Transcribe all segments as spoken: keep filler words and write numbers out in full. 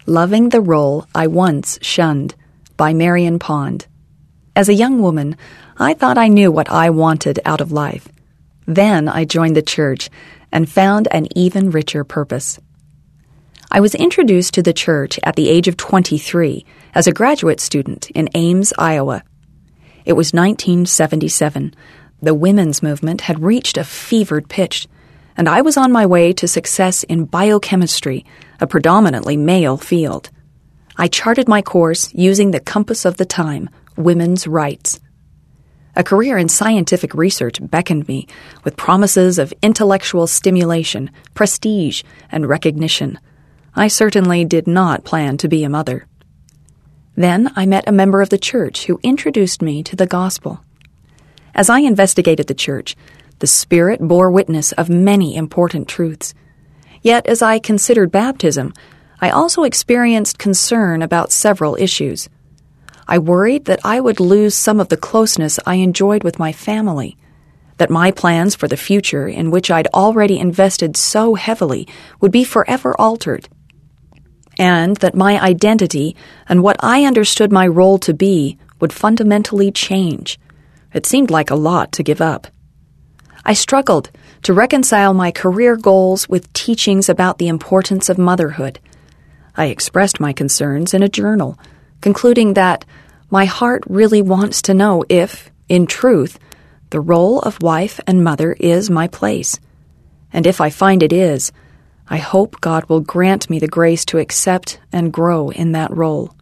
Loving the Role I Once Shunned by Marion Pond. As a young woman, I thought I knew what I wanted out of life. Then I joined the church and found an even richer purpose. I was introduced to the church at the age of twenty-three as a graduate student in Ames, Iowa. It was nineteen seventy-seven. The women's movement had reached a fevered pitch, and I was on my way to success in biochemistry, a predominantly male field. I charted my course using the compass of the time, women's rights. A career in scientific research beckoned me, with promises of intellectual stimulation, prestige, and recognition. I certainly did not plan to be a mother. Then I met a member of the church who introduced me to the gospel. As I investigated the church, the Spirit bore witness of many important truths. Yet as I considered baptism, I also experienced concern about several issues. I worried that I would lose some of the closeness I enjoyed with my family, that my plans for the future, in which I'd already invested so heavily, would be forever altered, and that my identity and what I understood my role to be would fundamentally change. It seemed like a lot to give up. I struggled to reconcile my career goals with teachings about the importance of motherhood. I expressed my concerns in a journal, concluding that my heart really wants to know if, in truth, the role of wife and mother is my place. And if I find it is, I hope God will grant me the grace to accept and grow in that role.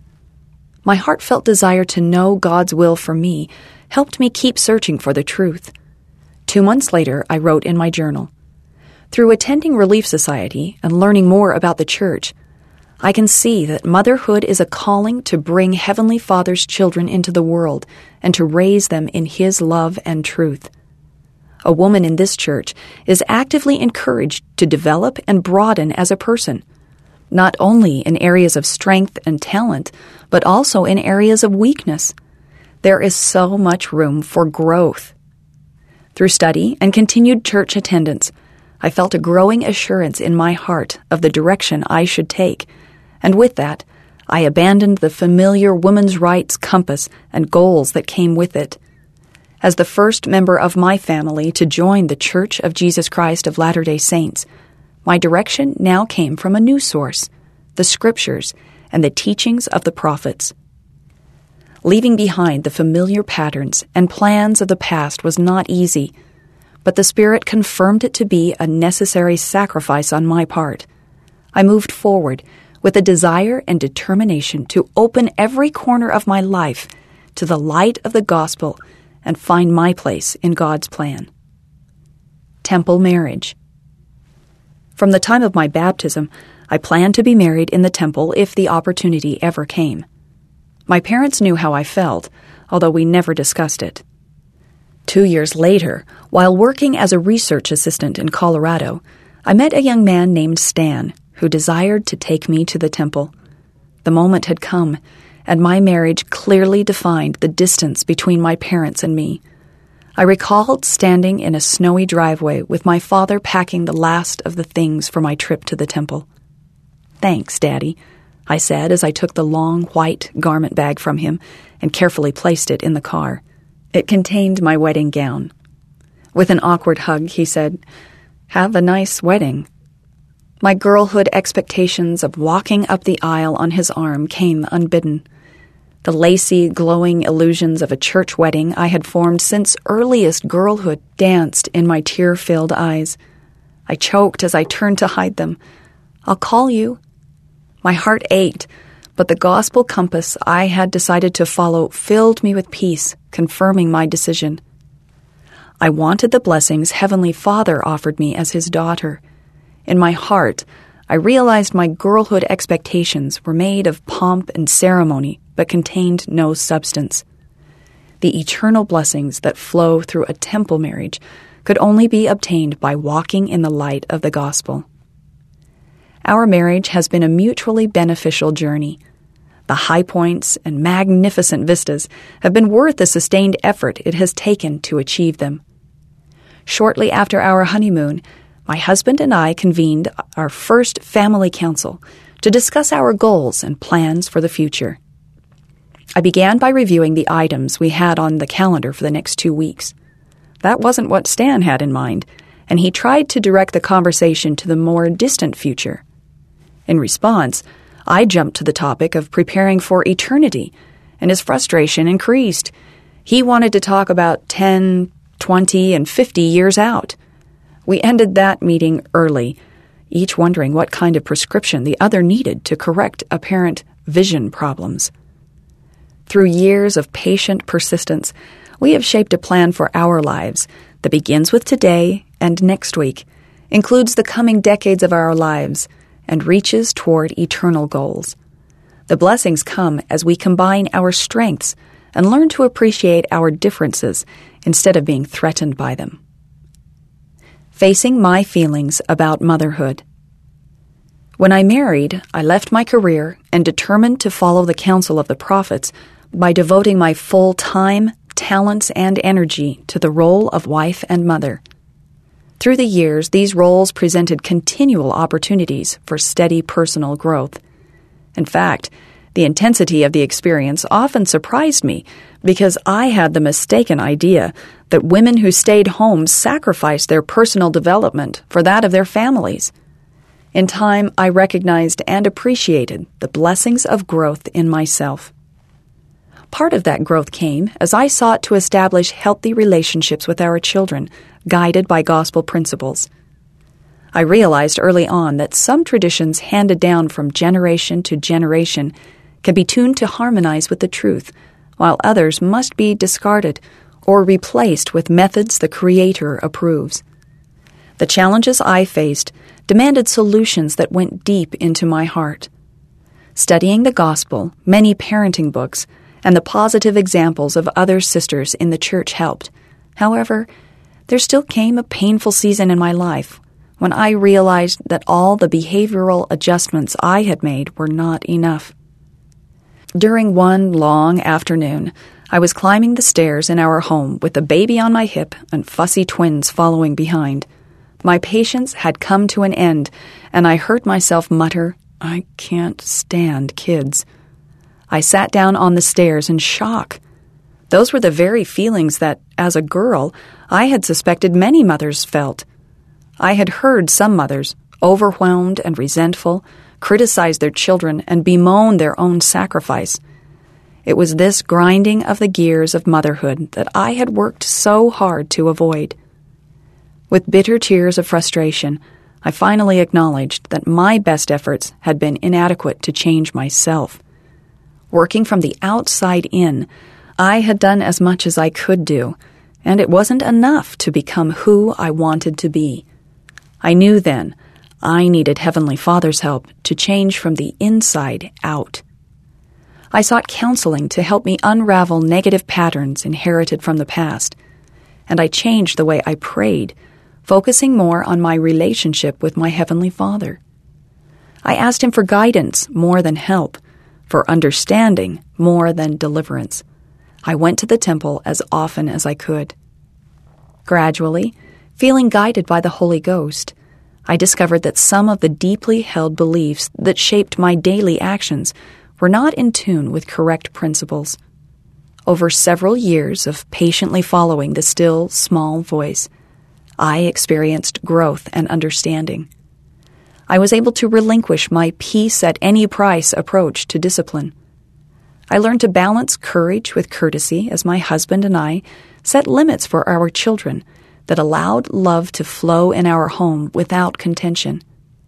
My heartfelt desire to know God's will for me helped me keep searching for the truth. Two months later, I wrote in my journal, "Through attending Relief Society and learning more about the church, I can see that motherhood is a calling to bring Heavenly Father's children into the world and to raise them in His love and truth. A woman in this church is actively encouraged to develop and broaden as a person, not only in areas of strength and talent, but also in areas of weakness. There is so much room for growth." Through study and continued church attendance, I felt a growing assurance in my heart of the direction I should take, and with that, I abandoned the familiar women's rights compass and goals that came with it. As the first member of my family to join the Church of Jesus Christ of Latter-day Saints, my direction now came from a new source, the Scriptures and the teachings of the prophets. Leaving behind the familiar patterns and plans of the past was not easy, but the Spirit confirmed it to be a necessary sacrifice on my part. I moved forward with a desire and determination to open every corner of my life to the light of the gospel and find my place in God's plan. Temple marriage. From the time of my baptism, I planned to be married in the temple if the opportunity ever came. My parents knew how I felt, although we never discussed it. Two years later, while working as a research assistant in Colorado, I met a young man named Stan who desired to take me to the temple. The moment had come, and my marriage clearly defined the distance between my parents and me. I recalled standing in a snowy driveway with my father packing the last of the things for my trip to the temple. "Thanks, Daddy," I said as I took the long white garment bag from him and carefully placed it in the car. It contained my wedding gown. With an awkward hug, he said, "Have a nice wedding." My girlhood expectations of walking up the aisle on his arm came unbidden. The lacy, glowing illusions of a church wedding I had formed since earliest girlhood danced in my tear-filled eyes. I choked as I turned to hide them. "I'll call you." My heart ached, but the gospel compass I had decided to follow filled me with peace, confirming my decision. I wanted the blessings Heavenly Father offered me as His daughter. In my heart, I realized my girlhood expectations were made of pomp and ceremony, but contained no substance. The eternal blessings that flow through a temple marriage could only be obtained by walking in the light of the gospel. Our marriage has been a mutually beneficial journey. The high points and magnificent vistas have been worth the sustained effort it has taken to achieve them. Shortly after our honeymoon, my husband and I convened our first family council to discuss our goals and plans for the future. I began by reviewing the items we had on the calendar for the next two weeks. That wasn't what Stan had in mind, and he tried to direct the conversation to the more distant future. In response, I jumped to the topic of preparing for eternity, and his frustration increased. He wanted to talk about ten, twenty, and fifty years out. We ended that meeting early, each wondering what kind of prescription the other needed to correct apparent vision problems. Through years of patient persistence, we have shaped a plan for our lives that begins with today and next week, includes the coming decades of our lives, and reaches toward eternal goals. The blessings come as we combine our strengths and learn to appreciate our differences instead of being threatened by them. Facing my feelings about motherhood. When I married, I left my career and determined to follow the counsel of the prophets by devoting my full time, talents, and energy to the role of wife and mother. Through the years, these roles presented continual opportunities for steady personal growth. In fact, the intensity of the experience often surprised me because I had the mistaken idea that women who stayed home sacrificed their personal development for that of their families. In time, I recognized and appreciated the blessings of growth in myself. Part of that growth came as I sought to establish healthy relationships with our children, guided by gospel principles. I realized early on that some traditions handed down from generation to generation can be tuned to harmonize with the truth, while others must be discarded or replaced with methods the Creator approves. The challenges I faced demanded solutions that went deep into my heart. Studying the gospel, many parenting books, and the positive examples of other sisters in the church helped. However, there still came a painful season in my life when I realized that all the behavioral adjustments I had made were not enough. During one long afternoon, I was climbing the stairs in our home with the baby on my hip and fussy twins following behind. My patience had come to an end, and I heard myself mutter, "I can't stand kids." I sat down on the stairs in shock. Those were the very feelings that, as a girl, I had suspected many mothers felt. I had heard some mothers, overwhelmed and resentful, criticize their children and bemoan their own sacrifice. It was this grinding of the gears of motherhood that I had worked so hard to avoid. With bitter tears of frustration, I finally acknowledged that my best efforts had been inadequate to change myself. Working from the outside in, I had done as much as I could do, and it wasn't enough to become who I wanted to be. I knew then I needed Heavenly Father's help to change from the inside out. I sought counseling to help me unravel negative patterns inherited from the past, and I changed the way I prayed, focusing more on my relationship with my Heavenly Father. I asked Him for guidance more than help, for understanding more than deliverance. I went to the temple as often as I could. Gradually, feeling guided by the Holy Ghost, I discovered that some of the deeply held beliefs that shaped my daily actions were not in tune with correct principles. Over several years of patiently following the still, small voice, I experienced growth and understanding. I was able to relinquish my peace at any price approach to discipline. I learned to balance courage with courtesy as my husband and I set limits for our children that allowed love to flow in our home without contention.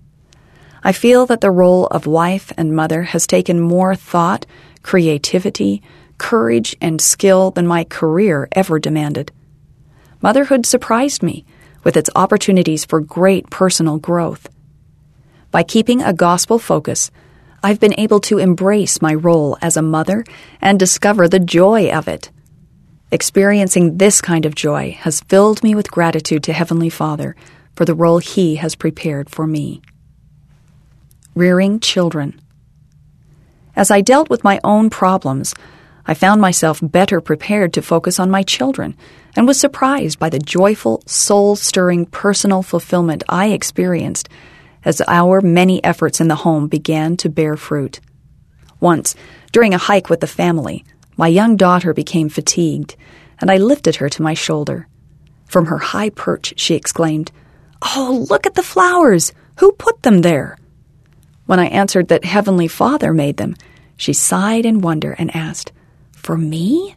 I feel that the role of wife and mother has taken more thought, creativity, courage, and skill than my career ever demanded. Motherhood surprised me with its opportunities for great personal growth. By keeping a gospel focus, I've been able to embrace my role as a mother and discover the joy of it. Experiencing this kind of joy has filled me with gratitude to Heavenly Father for the role He has prepared for me. Rearing children. As I dealt with my own problems, I found myself better prepared to focus on my children and was surprised by the joyful, soul-stirring personal fulfillment I experienced as our many efforts in the home began to bear fruit. Once, during a hike with the family, my young daughter became fatigued, and I lifted her to my shoulder. From her high perch, she exclaimed, "Oh, look at the flowers! Who put them there?" When I answered that Heavenly Father made them, she sighed in wonder and asked, "For me?"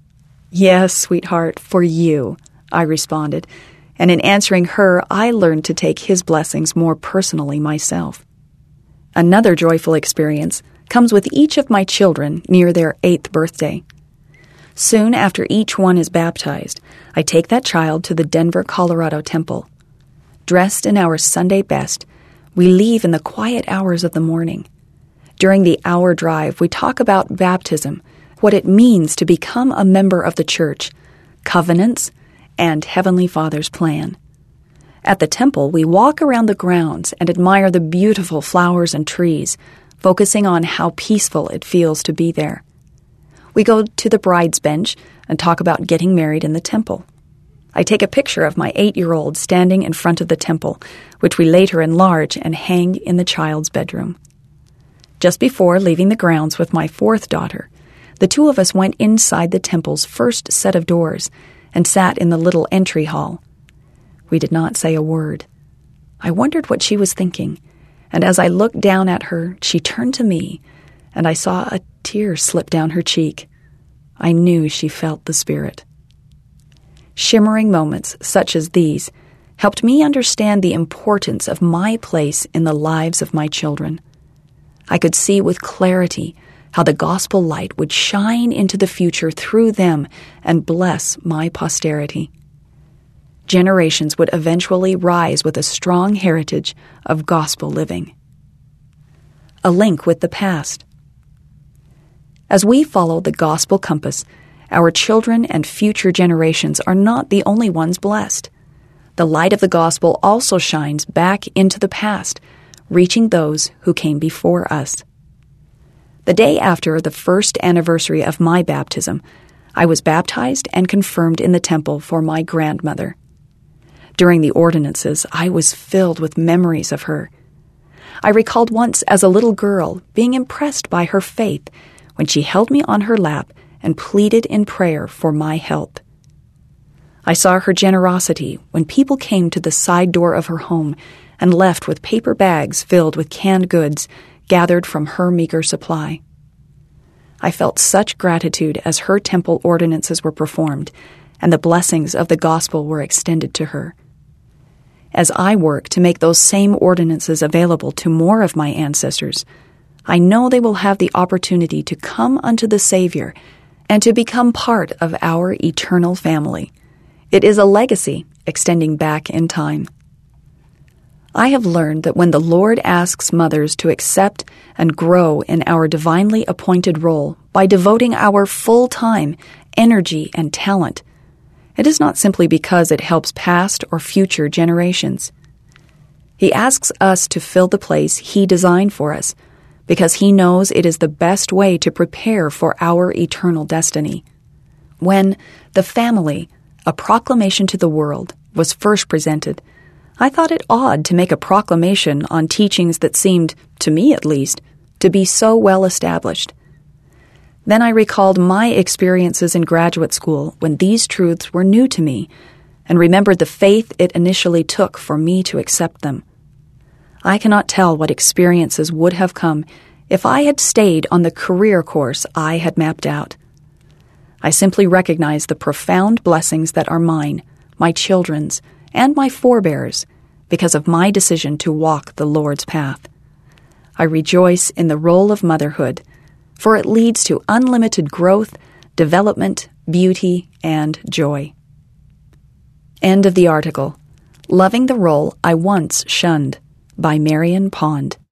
"Yes, sweetheart, for you," I responded, and in answering her, I learned to take His blessings more personally myself. Another joyful experience comes with each of my children near their eighth birthday. Soon after each one is baptized, I take that child to the Denver, Colorado temple. Dressed in our Sunday best, we leave in the quiet hours of the morning. During the hour drive, we talk about baptism, what it means to become a member of the church, covenants, and Heavenly Father's plan. At the temple, we walk around the grounds and admire the beautiful flowers and trees, focusing on how peaceful it feels to be there. We go to the bride's bench and talk about getting married in the temple. I take a picture of my eight-year-old standing in front of the temple, which we later enlarge and hang in the child's bedroom. Just before leaving the grounds with my fourth daughter, the two of us went inside the temple's first set of doors and sat in the little entry hall. We did not say a word. I wondered what she was thinking, and as I looked down at her, she turned to me, and I saw a tear slip down her cheek. I knew she felt the Spirit. Shimmering moments such as these helped me understand the importance of my place in the lives of my children. I could see with clarity how the gospel light would shine into the future through them and bless my posterity. Generations would eventually rise with a strong heritage of gospel living. A link with the past. As we follow the gospel compass, our children and future generations are not the only ones blessed. The light of the gospel also shines back into the past, reaching those who came before us. The day after the first anniversary of my baptism, I was baptized and confirmed in the temple for my grandmother. During the ordinances, I was filled with memories of her. I recalled once as a little girl being impressed by her faith when she held me on her lap and pleaded in prayer for my help. I saw her generosity when people came to the side door of her home and left with paper bags filled with canned goods gathered from her meager supply. I felt such gratitude as her temple ordinances were performed and the blessings of the gospel were extended to her. As I work to make those same ordinances available to more of my ancestors, I know they will have the opportunity to come unto the Savior and to become part of our eternal family. It is a legacy extending back in time. I have learned that when the Lord asks mothers to accept and grow in our divinely appointed role by devoting our full time, energy, and talent, it is not simply because it helps past or future generations. He asks us to fill the place He designed for us because He knows it is the best way to prepare for our eternal destiny. When The Family, A Proclamation to the World, was first presented, I thought it odd to make a proclamation on teachings that seemed, to me at least, to be so well established. Then I recalled my experiences in graduate school when these truths were new to me and remembered the faith it initially took for me to accept them. I cannot tell what experiences would have come if I had stayed on the career course I had mapped out. I simply recognize the profound blessings that are mine, my children's, and my forebears because of my decision to walk the Lord's path. I rejoice in the role of motherhood, for it leads to unlimited growth, development, beauty, and joy. End of the article. Loving the Role I Once Shunned by Marion Pond.